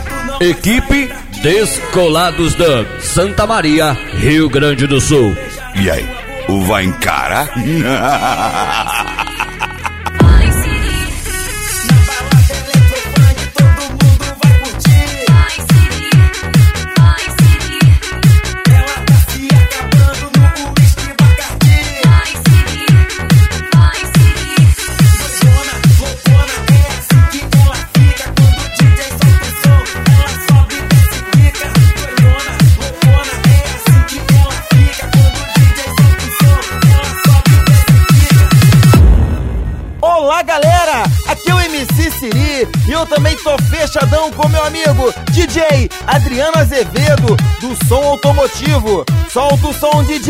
Equipe Descolados da Santa Maria, Rio Grande do Sul. E aí, vai encarar? Olá galera, aqui é o MC Siri e eu também tô fechadão com meu amigo DJ Adriano Azevedo do Som Automotivo. Solta o som, DJ!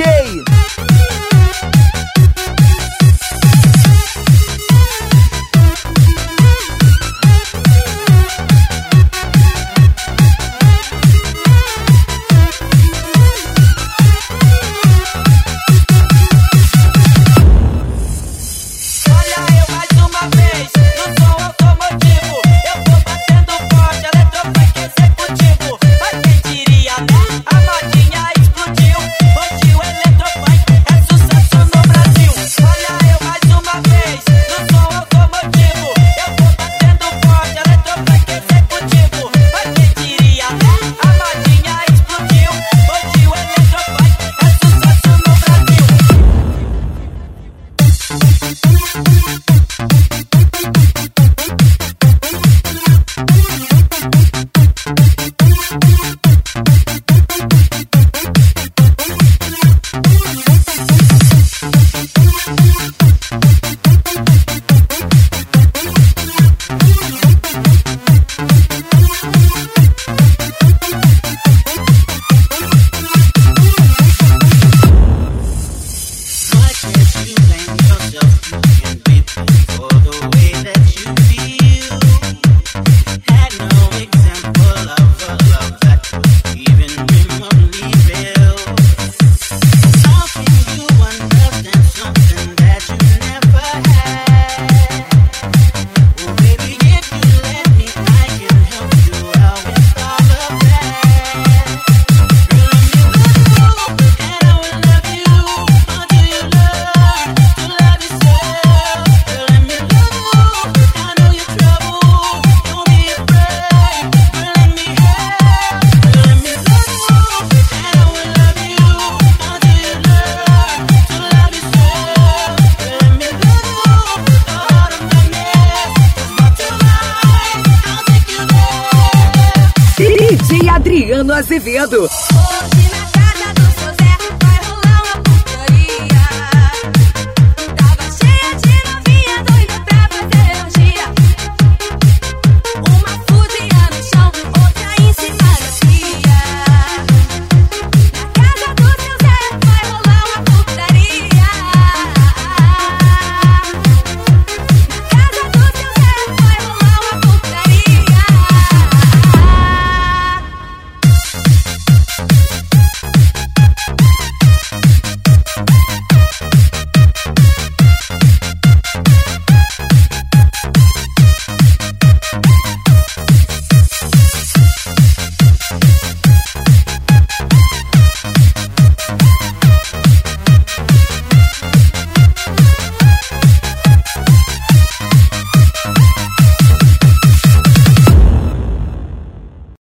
DJ Adriano Azevedo.